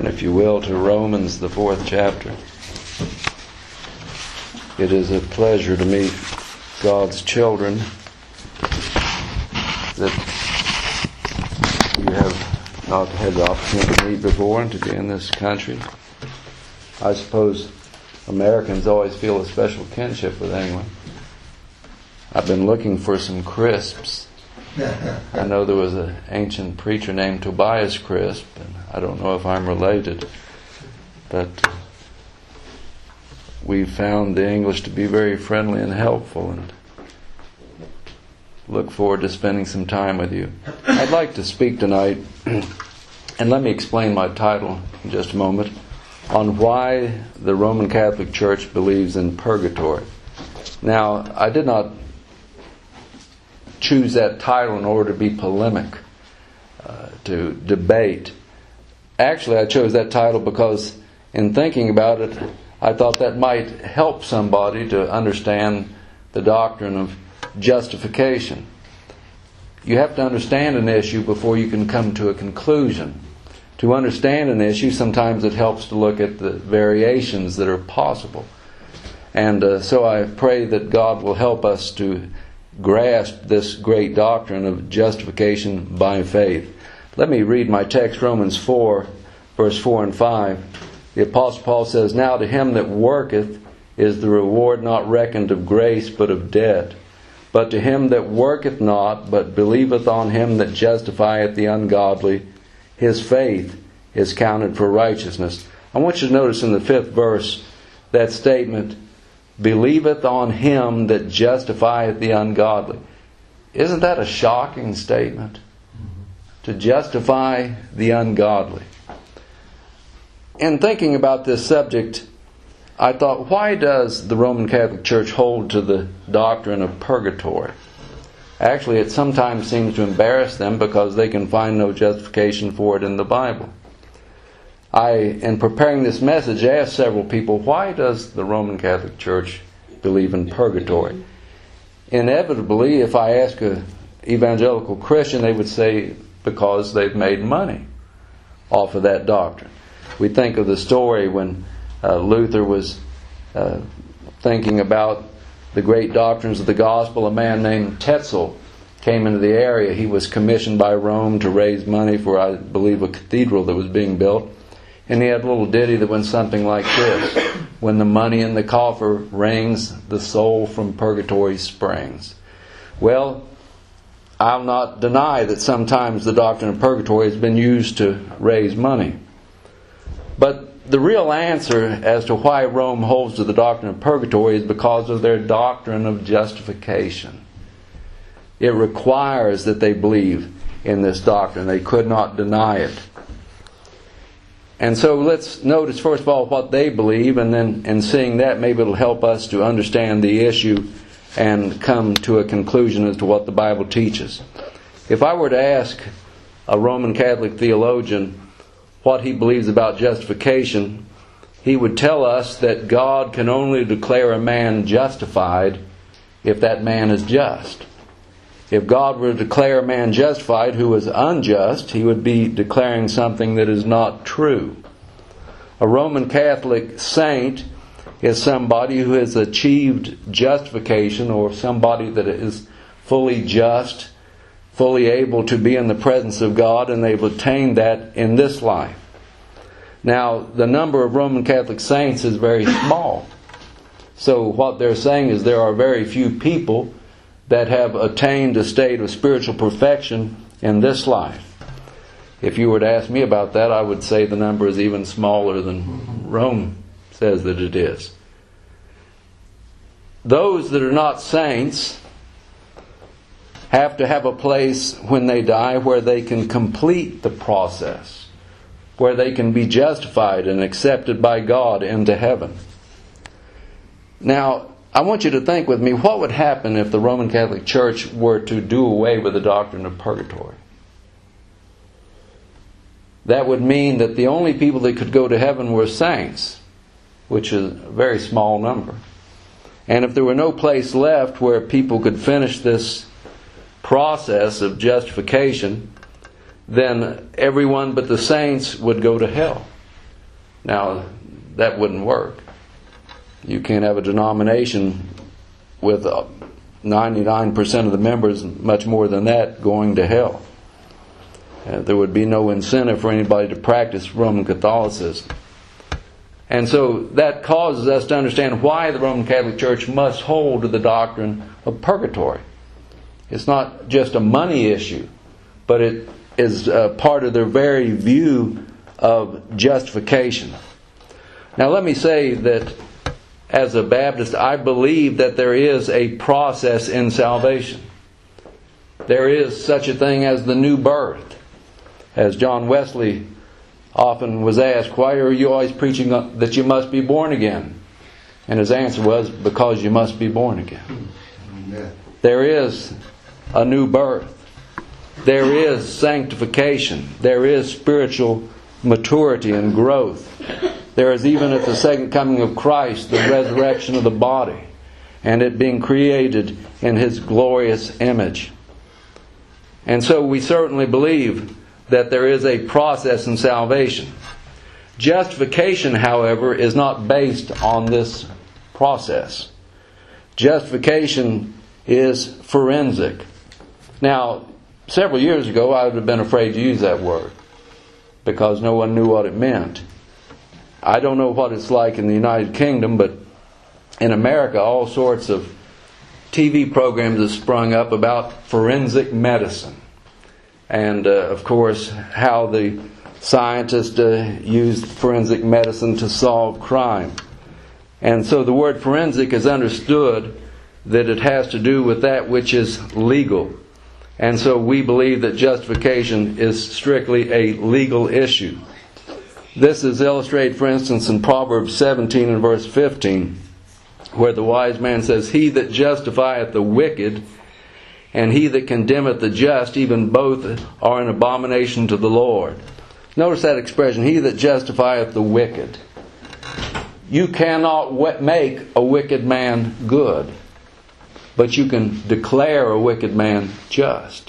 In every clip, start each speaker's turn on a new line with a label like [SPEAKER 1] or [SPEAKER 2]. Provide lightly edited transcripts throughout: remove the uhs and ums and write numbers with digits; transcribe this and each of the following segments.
[SPEAKER 1] Turn, if you will, to Romans, the 4th chapter. It is a pleasure to meet God's children that you have not had the opportunity to meet before and to be in this country. I suppose Americans always feel a special kinship with England. I've been looking for some Crisps. I know there was an ancient preacher named Tobias Crisp, and I don't know if I'm related, but we found the English to be very friendly and helpful, and look forward to spending some time with you. I'd like to speak tonight, and let me explain my title in just a moment, on why the Roman Catholic Church believes in purgatory. Now, I did not choose that title in order to be polemic, to debate. Actually, I chose that title because in thinking about it, I thought that might help somebody to understand the doctrine of justification. You have to understand an issue before you can come to a conclusion. To understand an issue, sometimes it helps to look at the variations that are possible. And so I pray that God will help us to grasp this great doctrine of justification by faith. Let me read my text, Romans 4, verse 4 and 5. The Apostle Paul says, "Now to him that worketh is the reward not reckoned of grace, but of debt. But to him that worketh not, but believeth on him that justifieth the ungodly, his faith is counted for righteousness." I want you to notice in the 5th verse that statement, "believeth on him that justifieth the ungodly." Isn't that a shocking statement? To justify the ungodly. In thinking about this subject, I thought, why does the Roman Catholic Church hold to the doctrine of purgatory? Actually, it sometimes seems to embarrass them because they can find no justification for it in the Bible. In preparing this message, asked several people, why does the Roman Catholic Church believe in purgatory? Inevitably, if I ask an evangelical Christian, they would say because they've made money off of that doctrine. We think of the story when Luther was thinking about the great doctrines of the gospel. A man named Tetzel came into the area. He was commissioned by Rome to raise money for, I believe, a cathedral that was being built. And he had a little ditty that went something like this: "When the money in the coffer rings, the soul from purgatory springs." Well, I'll not deny that sometimes the doctrine of purgatory has been used to raise money. But the real answer as to why Rome holds to the doctrine of purgatory is because of their doctrine of justification. It requires that they believe in this doctrine. They could not deny it. And so let's notice first of all what they believe, and then in seeing that, maybe it'll help us to understand the issue and come to a conclusion as to what the Bible teaches. If I were to ask a Roman Catholic theologian what he believes about justification, he would tell us that God can only declare a man justified if that man is just. If God were to declare a man justified who was unjust, he would be declaring something that is not true. A Roman Catholic saint is somebody who has achieved justification, or somebody that is fully just, fully able to be in the presence of God, and they've attained that in this life. Now, the number of Roman Catholic saints is very small. So what they're saying is there are very few people that have attained a state of spiritual perfection in this life. If you were to ask me about that, I would say the number is even smaller than Rome says that it is. Those that are not saints have to have a place when they die where they can complete the process, where they can be justified and accepted by God into heaven. Now, I want you to think with me, what would happen if the Roman Catholic Church were to do away with the doctrine of purgatory? That would mean that the only people that could go to heaven were saints, which is a very small number. And if there were no place left where people could finish this process of justification, then everyone but the saints would go to hell. Now, that wouldn't work. You can't have a denomination with 99% of the members, much more than that, going to hell. There would be no incentive for anybody to practice Roman Catholicism. And so that causes us to understand why the Roman Catholic Church must hold to the doctrine of purgatory. It's not just a money issue, but it is part of their very view of justification. Now let me say that as a Baptist, I believe that there is a process in salvation. There is such a thing as the new birth. As John Wesley often was asked, why are you always preaching that you must be born again? And his answer was, because you must be born again. Amen. There is a new birth. There is sanctification. There is spiritual maturity and growth. There is, even at the second coming of Christ, the resurrection of the body and it being created in His glorious image. And so we certainly believe that there is a process in salvation. Justification, however, is not based on this process. Justification is forensic. Now, several years ago, I would have been afraid to use that word because no one knew what it meant. I don't know what it's like in the United Kingdom, but in America, all sorts of TV programs have sprung up about forensic medicine. And, of course, how the scientists use forensic medicine to solve crime. And so the word forensic is understood that it has to do with that which is legal. And so we believe that justification is strictly a legal issue. This is illustrated, for instance, in Proverbs 17 and verse 15, where the wise man says, "He that justifieth the wicked and he that condemneth the just, even both are an abomination to the Lord." Notice that expression, "he that justifieth the wicked." You cannot make a wicked man good, but you can declare a wicked man just.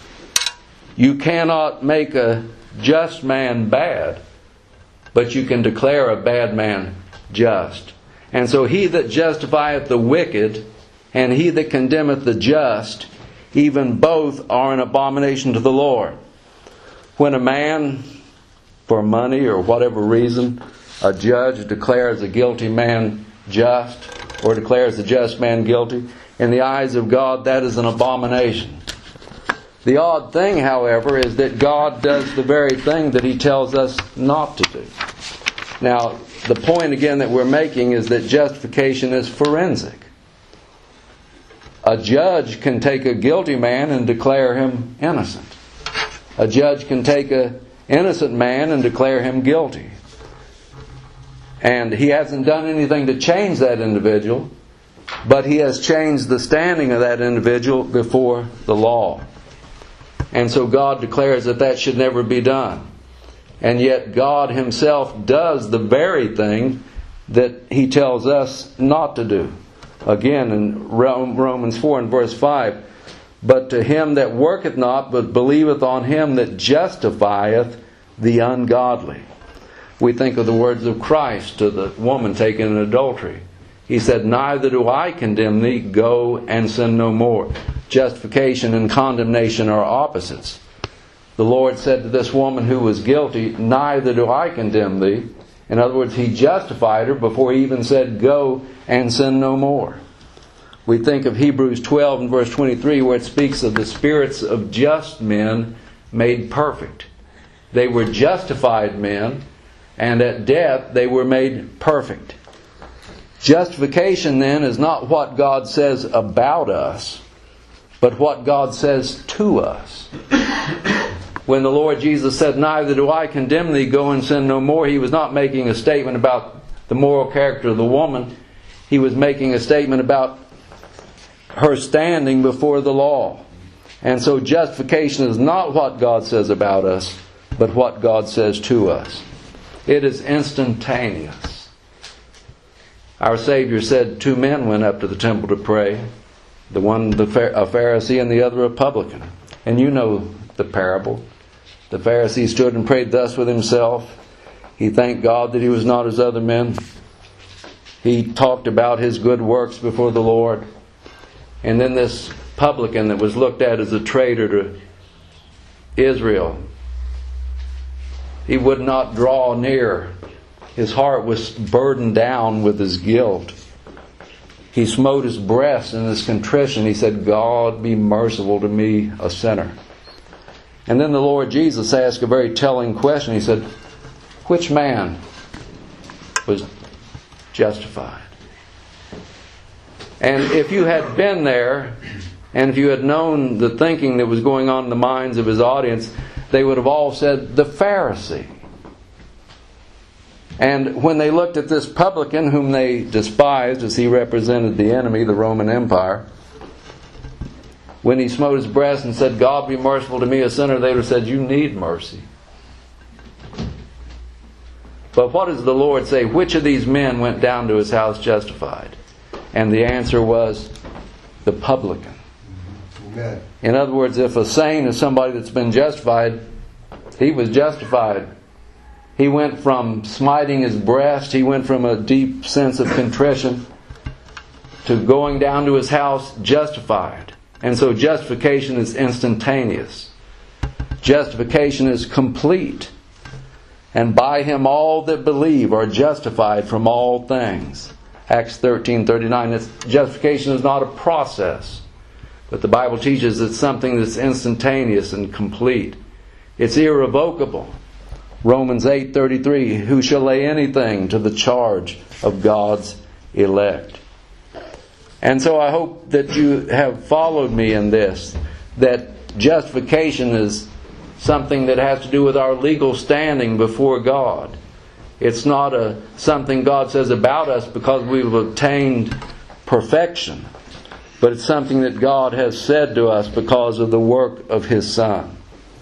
[SPEAKER 1] You cannot make a just man bad, but you can declare a bad man just. And so he that justifieth the wicked and he that condemneth the just, even both are an abomination to the Lord. When a man, for money or whatever reason, a judge declares a guilty man just, or declares a just man guilty, in the eyes of God, that is an abomination. The odd thing, however, is that God does the very thing that He tells us not to do. Now, the point again that we're making is that justification is forensic. A judge can take a guilty man and declare him innocent. A judge can take an innocent man and declare him guilty. And he hasn't done anything to change that individual, but he has changed the standing of that individual before the law. And so God declares that that should never be done. And yet God Himself does the very thing that He tells us not to do. Again, in Romans 4 and verse 5, "But to him that worketh not, but believeth on Him that justifieth the ungodly." We think of the words of Christ to the woman taken in adultery. He said, "Neither do I condemn thee, go and sin no more." Justification and condemnation are opposites. The Lord said to this woman who was guilty, "Neither do I condemn thee." In other words, He justified her before He even said, "Go and sin no more." We think of Hebrews 12 and verse 23, where it speaks of the spirits of just men made perfect. They were justified men, and at death they were made perfect. Justification then is not what God says about us, but what God says to us. When the Lord Jesus said, "Neither do I condemn thee, go and sin no more," He was not making a statement about the moral character of the woman. He was making a statement about her standing before the law. And so justification is not what God says about us, but what God says to us. It is instantaneous. Our Savior said 2 men went up to the temple to pray. The one a Pharisee and the other a publican. And you know the parable. The Pharisee stood and prayed thus with himself, He thanked God that he was not as other men. He talked about his good works before the Lord. And then this publican that was looked at as a traitor to Israel, he would not draw near. His heart was burdened down with his guilt. He smote his breast in his contrition. He said, God, be merciful to me, a sinner. And then the Lord Jesus asked a very telling question. He said, which man was justified? And if you had been there, and if you had known the thinking that was going on in the minds of his audience, they would have all said, the Pharisee. And when they looked at this publican whom they despised as he represented the enemy, the Roman Empire, when he smote his breast and said, God be merciful to me, a sinner, they would have said, you need mercy. But what does the Lord say? Which of these men went down to his house justified? And the answer was, the publican. Amen. In other words, if a saint is somebody that's been justified, he was justified. He went from smiting his breast, he went from a deep sense of contrition to going down to his house justified. And so justification is instantaneous. Justification is complete. And by him all that believe are justified from all things. Acts 13:39. Justification is not a process, but the Bible teaches it's something that's instantaneous and complete. It's irrevocable. Romans 8:33, who shall lay anything to the charge of God's elect? And so I hope that you have followed me in this, that justification is something that has to do with our legal standing before God. It's not something God says about us because we've obtained perfection, but it's something that God has said to us because of the work of His Son.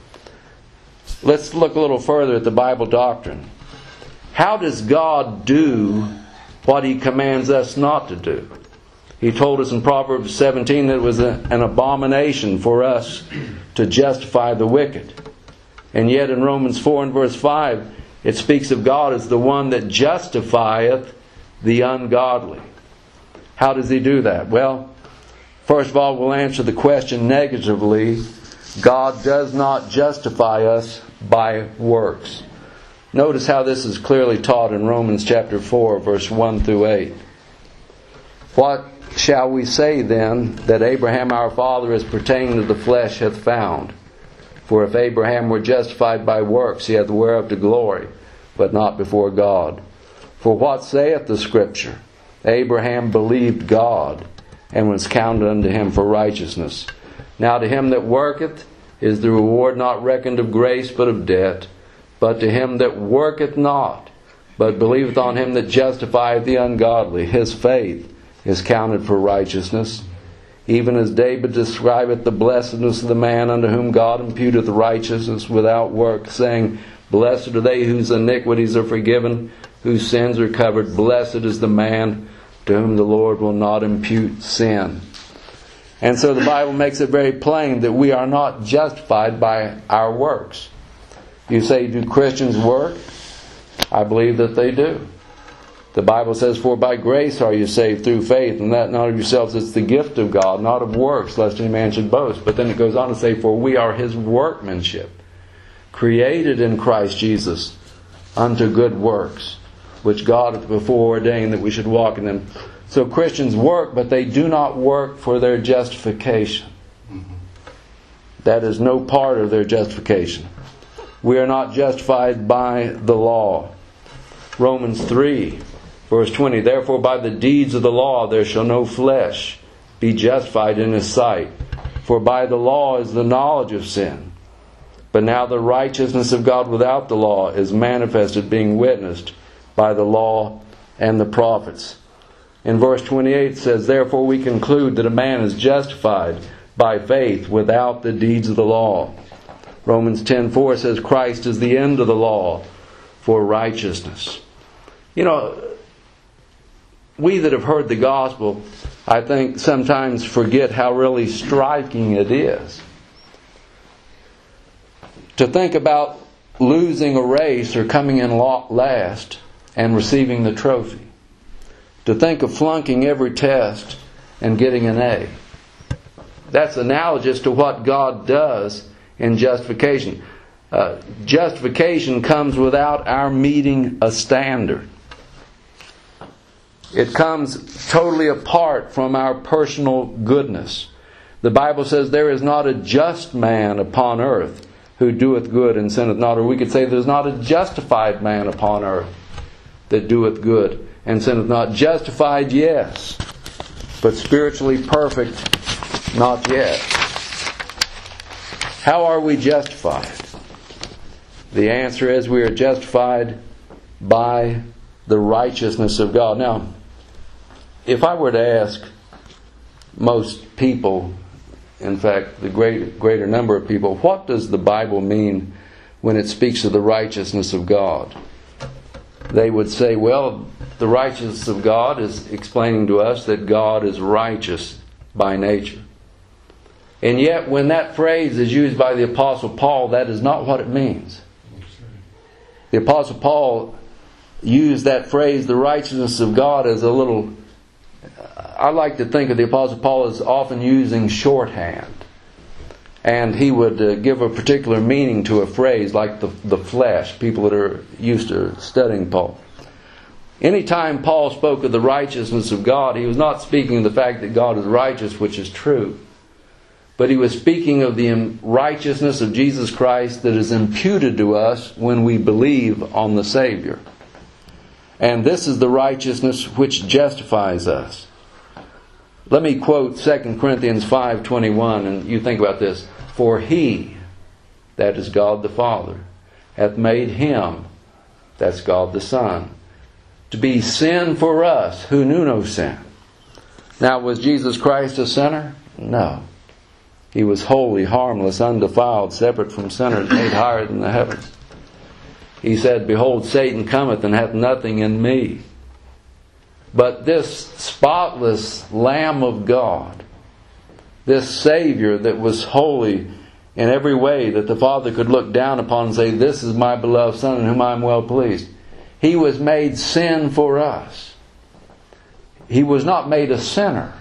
[SPEAKER 1] Let's look a little further at the Bible doctrine. How does God do what He commands us not to do? He told us in Proverbs 17 that it was an abomination for us to justify the wicked. And yet in Romans 4 and verse 5, it speaks of God as the one that justifieth the ungodly. How does He do that? Well, first of all, we'll answer the question negatively. God does not justify us by works. Notice how this is clearly taught in Romans chapter 4, verse 1 through 8. What shall we say then that Abraham our father as pertaining to the flesh hath found? For if Abraham were justified by works, he hath whereof to glory, but not before God. For what saith the Scripture? Abraham believed God, and was counted unto him for righteousness. Now to him that worketh is the reward not reckoned of grace, but of debt. But to him that worketh not, but believeth on him that justifieth the ungodly, his faith is counted for righteousness. Even as David describeth the blessedness of the man unto whom God imputeth righteousness without work, saying, Blessed are they whose iniquities are forgiven, whose sins are covered. Blessed is the man to whom the Lord will not impute sin. And so the Bible makes it very plain that we are not justified by our works. You say, do Christians work? I believe that they do. The Bible says, For by grace are you saved through faith, and that not of yourselves, it's the gift of God, not of works, lest any man should boast. But then it goes on to say, For we are His workmanship, created in Christ Jesus unto good works, which God hath before ordained that we should walk in them. So Christians work, but they do not work for their justification. That is no part of their justification. We are not justified by the law. Romans 3, verse 20, Therefore by the deeds of the law there shall no flesh be justified in His sight. For by the law is the knowledge of sin. But now the righteousness of God without the law is manifested, being witnessed by the law and the prophets. In verse 28 it says, Therefore we conclude that a man is justified by faith without the deeds of the law. Romans 10:4 says, Christ is the end of the law for righteousness. You know, we that have heard the gospel, I think sometimes forget how really striking it is to think about losing a race or coming in last and receiving the trophy. To think of flunking every test and getting an A. That's analogous to what God does in justification. Justification comes without our meeting a standard. It comes totally apart from our personal goodness. The Bible says there is not a just man upon earth who doeth good and sinneth not. Or we could say there's not a justified man upon earth that doeth good and sinneth not. Justified, yes, but spiritually perfect, not yet. How are we justified? The answer is we are justified by the righteousness of God. Now, if I were to ask most people, in fact, the greater number of people, what does the Bible mean when it speaks of the righteousness of God? They would say, well, the righteousness of God is explaining to us that God is righteous by nature. And yet, when that phrase is used by the Apostle Paul, that is not what it means. The Apostle Paul used that phrase, the righteousness of God, as a little... I like to think of the Apostle Paul as often using shorthand. And he would give a particular meaning to a phrase like the flesh, people that are used to studying Paul. Anytime Paul spoke of the righteousness of God, he was not speaking of the fact that God is righteous, which is true. But he was speaking of the righteousness of Jesus Christ that is imputed to us when we believe on the Savior. And this is the righteousness which justifies us. Let me quote 2 Corinthians 5:21, and you think about this. For He, that is God the Father, hath made Him, that's God the Son, to be sin for us who knew no sin. Now, was Jesus Christ a sinner? No. He was holy, harmless, undefiled, separate from sinners, made higher than the heavens. He said, Behold, Satan cometh and hath nothing in me. But this spotless Lamb of God, this Savior that was holy in every way that the Father could look down upon and say, This is my beloved Son in whom I am well pleased. He was made sin for us. He was not made a sinner.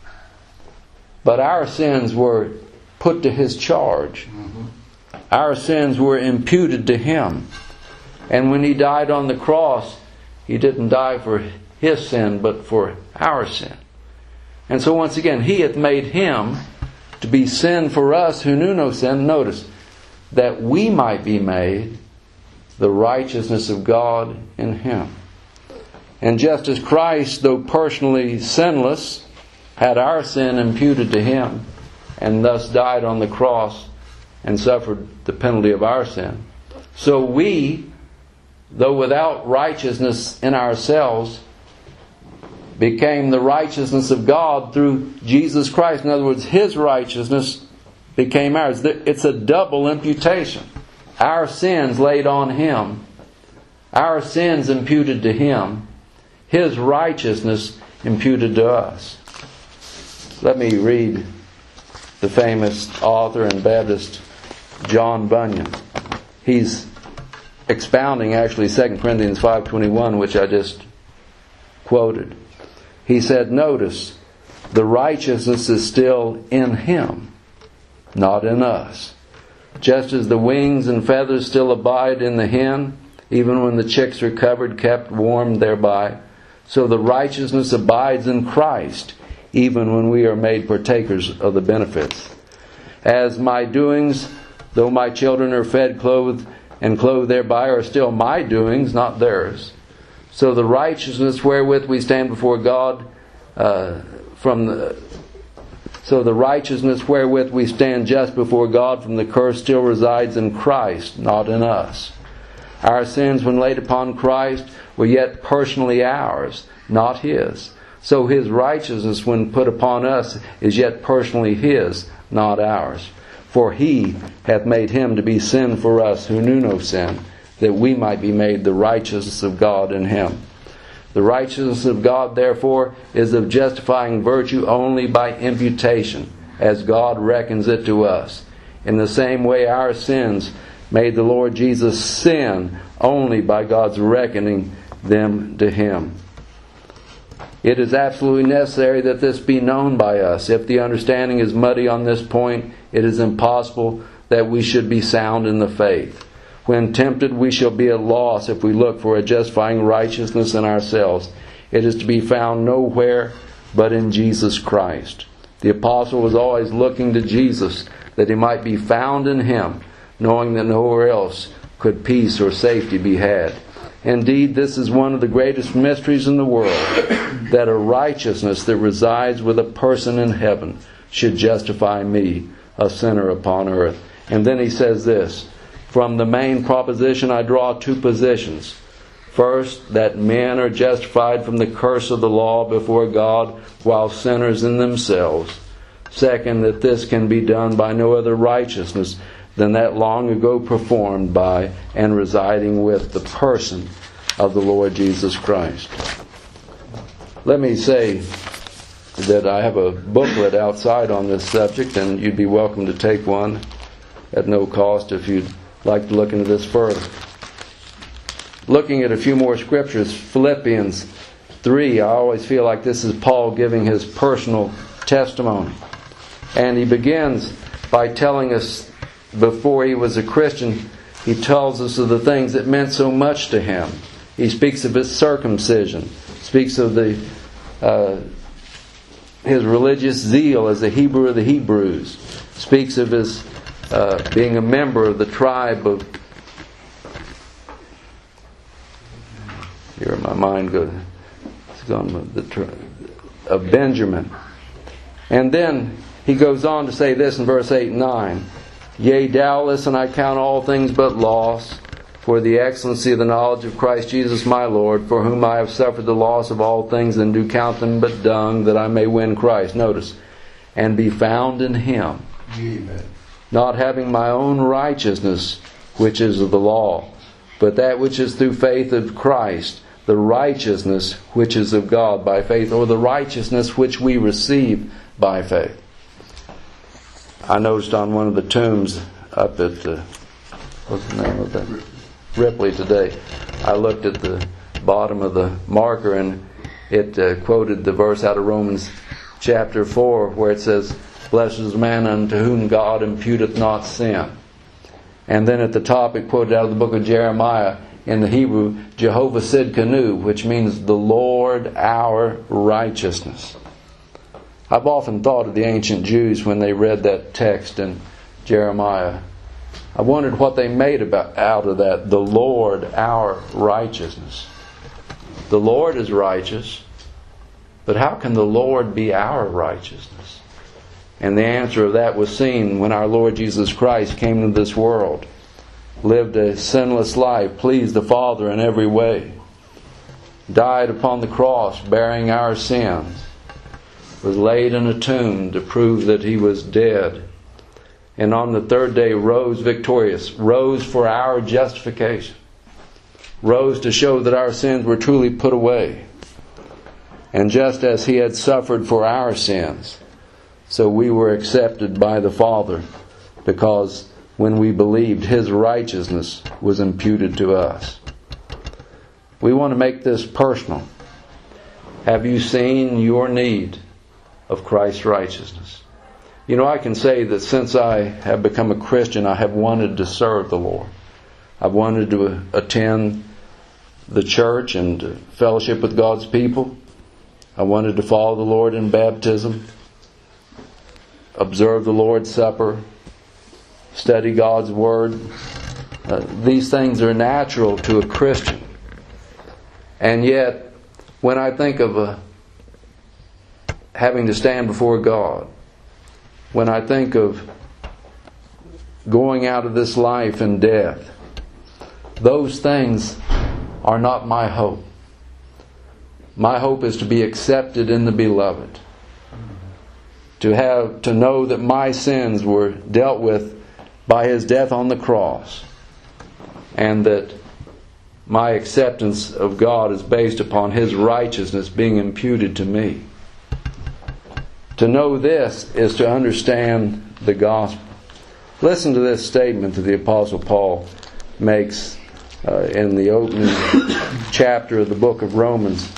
[SPEAKER 1] But our sins were put to His charge. Our sins were imputed to Him. And when He died on the cross, He didn't die for His sin, but for our sin. And so once again, He hath made Him to be sin for us who knew no sin. Notice, that we might be made the righteousness of God in Him. And just as Christ, though personally sinless, had our sin imputed to Him, and thus died on the cross and suffered the penalty of our sin, so we, though without righteousness in ourselves, became the righteousness of God through Jesus Christ. In other words, His righteousness became ours. It's a double imputation. Our sins laid on Him. Our sins imputed to Him. His righteousness imputed to us. Let me read the famous author and Baptist John Bunyan. He's expounding actually 2 Corinthians 5:21, which I just quoted. He said, notice, the righteousness is still in Him, not in us. Just as the wings and feathers still abide in the hen, even when the chicks are covered, kept warm thereby, so the righteousness abides in Christ, even when we are made partakers of the benefits. As my doings, though my children are fed, clothed, and clothed thereby, are still my doings, not theirs. So the righteousness wherewith we stand before God, so the righteousness wherewith we stand just before God from the curse still resides in Christ, not in us. Our sins, when laid upon Christ, were yet personally ours, not His. So His righteousness, when put upon us, is yet personally His, not ours. For He hath made Him to be sin for us who knew no sin, that we might be made the righteousness of God in Him. The righteousness of God, therefore, is of justifying virtue only by imputation, as God reckons it to us. In the same way, our sins, made the Lord Jesus sin only by God's reckoning them to Him. It is absolutely necessary that this be known by us. If the understanding is muddy on this point, it is impossible that we should be sound in the faith. When tempted, we shall be at loss if we look for a justifying righteousness in ourselves. It is to be found nowhere but in Jesus Christ. The apostle was always looking to Jesus, that he might be found in Him, knowing that nowhere else could peace or safety be had. Indeed, this is one of the greatest mysteries in the world, that a righteousness that resides with a person in heaven should justify me, a sinner upon earth. And then he says this, from the main proposition I draw two positions. First, that men are justified from the curse of the law before God while sinners in themselves. Second, that this can be done by no other righteousness than that long ago performed by and residing with the person of the Lord Jesus Christ. Let me say that I have a booklet outside on this subject, and you'd be welcome to take one at no cost if you'd like to look into this further. Looking at a few more scriptures, Philippians 3, I always feel like this is Paul giving his personal testimony. And he begins by telling us, before he was a Christian, he tells us of the things that meant so much to him. He speaks of his circumcision, speaks of his religious zeal as a Hebrew of the Hebrews, speaks of his being a member of the tribe of, here my mind goes, it's gone, of Benjamin. And then he goes on to say this in verse 8 and 9. Yea, doubtless, and I count all things but loss, for the excellency of the knowledge of Christ Jesus my Lord, for whom I have suffered the loss of all things, and do count them but dung, that I may win Christ. Notice, and be found in Him, Amen. Not having my own righteousness, which is of the law, but that which is through faith of Christ, the righteousness which is of God by faith, or the righteousness which we receive by faith. I noticed on one of the tombs up at the, what's the name of that? Ripley today, I looked at the bottom of the marker, and it quoted the verse out of Romans chapter 4 where it says, blessed is the man unto whom God imputeth not sin. And then at the top it quoted out of the book of Jeremiah, in the Hebrew, Jehovah Sidkenu, which means the Lord our righteousness. I've often thought of the ancient Jews when they read that text in Jeremiah. I wondered what they made out of that, the Lord our righteousness. The Lord is righteous, but how can the Lord be our righteousness? And the answer of that was seen when our Lord Jesus Christ came into this world, lived a sinless life, pleased the Father in every way, died upon the cross bearing our sins, was laid in a tomb to prove that He was dead, and on the third day rose victorious, rose for our justification, rose to show that our sins were truly put away. And just as He had suffered for our sins, so we were accepted by the Father, because when we believed, His righteousness was imputed to us. We want to make this personal. Have you seen your need of Christ's righteousness? You know, I can say that since I have become a Christian, I have wanted to serve the Lord. I've wanted to attend the church and to fellowship with God's people. I wanted to follow the Lord in baptism, observe the Lord's Supper, study God's Word. These things are natural to a Christian. And yet, when I think of having to stand before God, when I think of going out of this life in death, those things are not my hope. My hope is to be accepted in the Beloved. To know that my sins were dealt with by His death on the cross, and that my acceptance of God is based upon His righteousness being imputed to me. To know this is to understand the gospel. Listen to this statement that the Apostle Paul makes in the opening chapter of the book of Romans.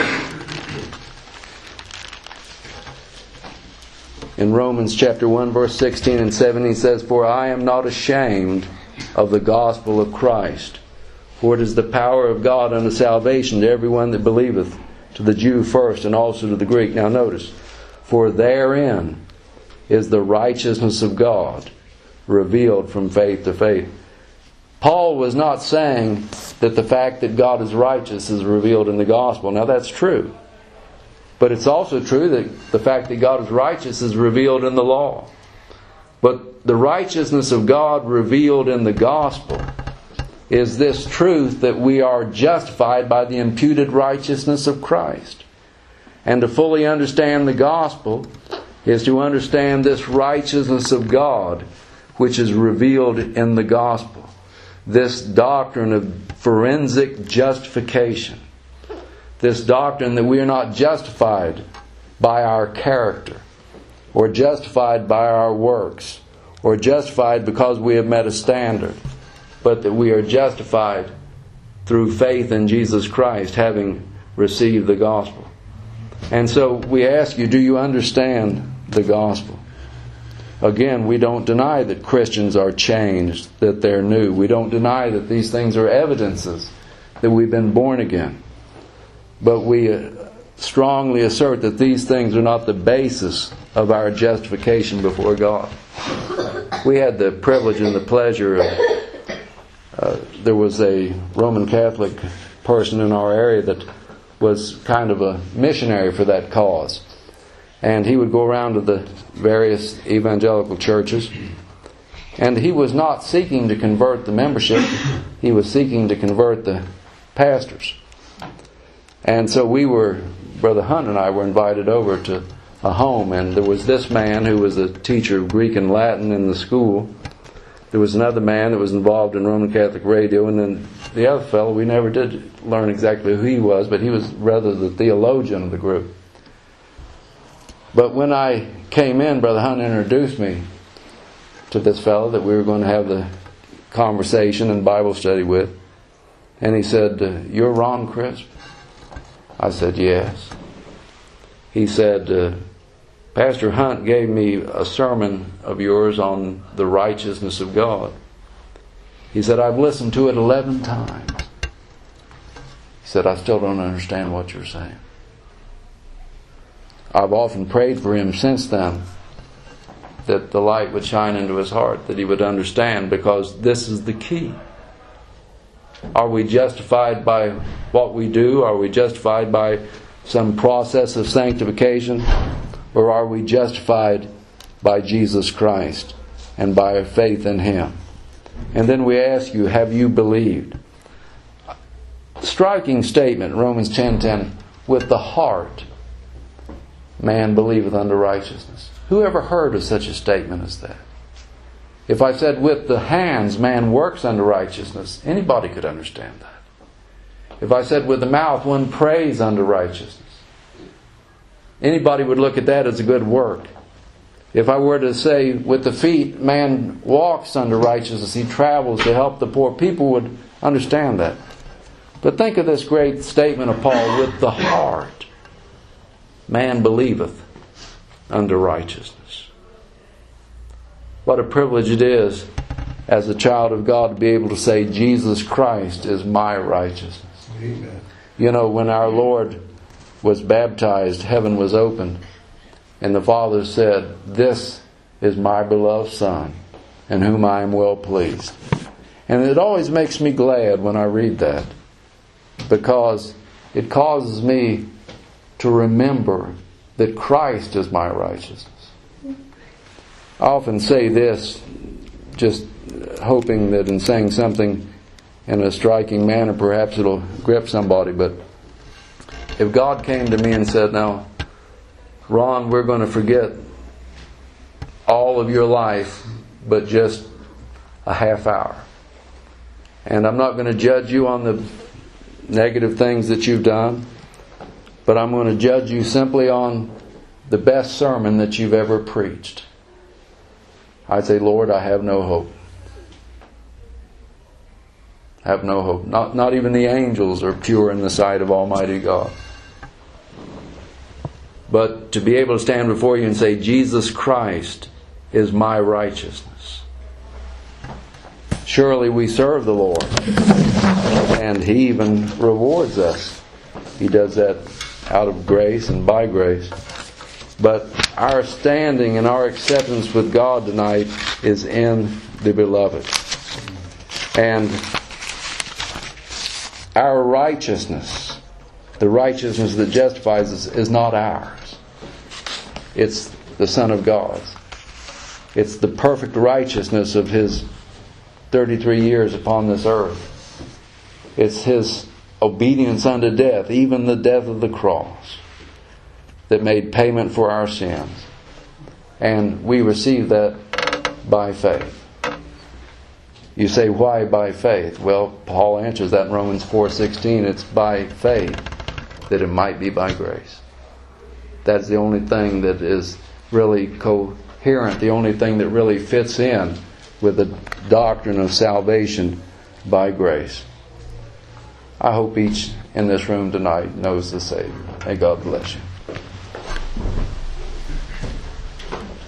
[SPEAKER 1] In Romans chapter 1 verse 16 and 17 he says, "For I am not ashamed of the gospel of Christ, for it is the power of God unto salvation to everyone that believeth, to the Jew first and also to the Greek." Now notice, "For therein is the righteousness of God revealed from faith to faith." Paul was not saying that the fact that God is righteous is revealed in the gospel. Now that's true. But it's also true that the fact that God is righteous is revealed in the law. But the righteousness of God revealed in the gospel is this truth that we are justified by the imputed righteousness of Christ. And to fully understand the gospel is to understand this righteousness of God which is revealed in the gospel. This doctrine of forensic justification. This doctrine that we are not justified by our character, or justified by our works, or justified because we have met a standard, but that we are justified through faith in Jesus Christ, having received the gospel. And so we ask you, do you understand the gospel? Again, we don't deny that Christians are changed, that they're new. We don't deny that these things are evidences that we've been born again. But we strongly assert that these things are not the basis of our justification before God. We had the privilege and the pleasure of, there was a Roman Catholic person in our area that was kind of a missionary for that cause. And he would go around to the various evangelical churches. And he was not seeking to convert the membership. He was seeking to convert the pastors. And so Brother Hunt and I were invited over to a home. And there was this man who was a teacher of Greek and Latin in the school. There was another man that was involved in Roman Catholic radio. And then the other fellow, we never did learn exactly who he was, but he was rather the theologian of the group. But when I came in, Brother Hunt introduced me to this fellow that we were going to have the conversation and Bible study with. And he said, "You're Ron Crisp?" I said, "Yes." He said, "Pastor Hunt gave me a sermon of yours on the righteousness of God." He said, "I've listened to it 11 times. He said, "I still don't understand what you're saying." I've often prayed for him since then that the light would shine into his heart, that he would understand, because this is the key. Are we justified by what we do? Are we justified by some process of sanctification? Or are we justified by Jesus Christ and by our faith in Him? And then we ask you, have you believed? Striking statement, Romans 10:10, "With the heart man believeth unto righteousness." Who ever heard of such a statement as that? If I said with the hands man works unto righteousness, anybody could understand that. If I said with the mouth one prays unto righteousness, anybody would look at that as a good work. If I were to say with the feet man walks unto righteousness, he travels to help the poor, people would understand that. But think of this great statement of Paul, "With the heart man believeth unto righteousness." What a privilege it is as a child of God to be able to say, "Jesus Christ is my righteousness." Amen. You know, when our Lord was baptized, heaven was opened, and the Father said, "This is my beloved Son, in whom I am well pleased." And it always makes me glad when I read that, because it causes me to remember that Christ is my righteousness. I often say this, just hoping that in saying something in a striking manner, perhaps it'll grip somebody. But if God came to me and said, "Now, Ron, we're going to forget all of your life, but just a half hour. And I'm not going to judge you on the negative things that you've done, but I'm going to judge you simply on the best sermon that you've ever preached." I'd say, Lord, I have no hope. Have no hope. Not even the angels are pure in the sight of Almighty God. But to be able to stand before you and say, Jesus Christ is my righteousness. Surely we serve the Lord. And He even rewards us. He does that out of grace and by grace. But our standing and our acceptance with God tonight is in the Beloved. And our righteousness, the righteousness that justifies us, is not ours. It's the Son of God's. It's the perfect righteousness of His 33 years upon this earth. It's His obedience unto death, even the death of the cross, that made payment for our sins. And we receive that by faith. You say, why by faith? Well, Paul answers that in Romans 4:16. It's by faith that it might be by grace. That's the only thing that is really coherent, the only thing that really fits in with the doctrine of salvation by grace. I hope each in this room tonight knows the Savior. May God bless you.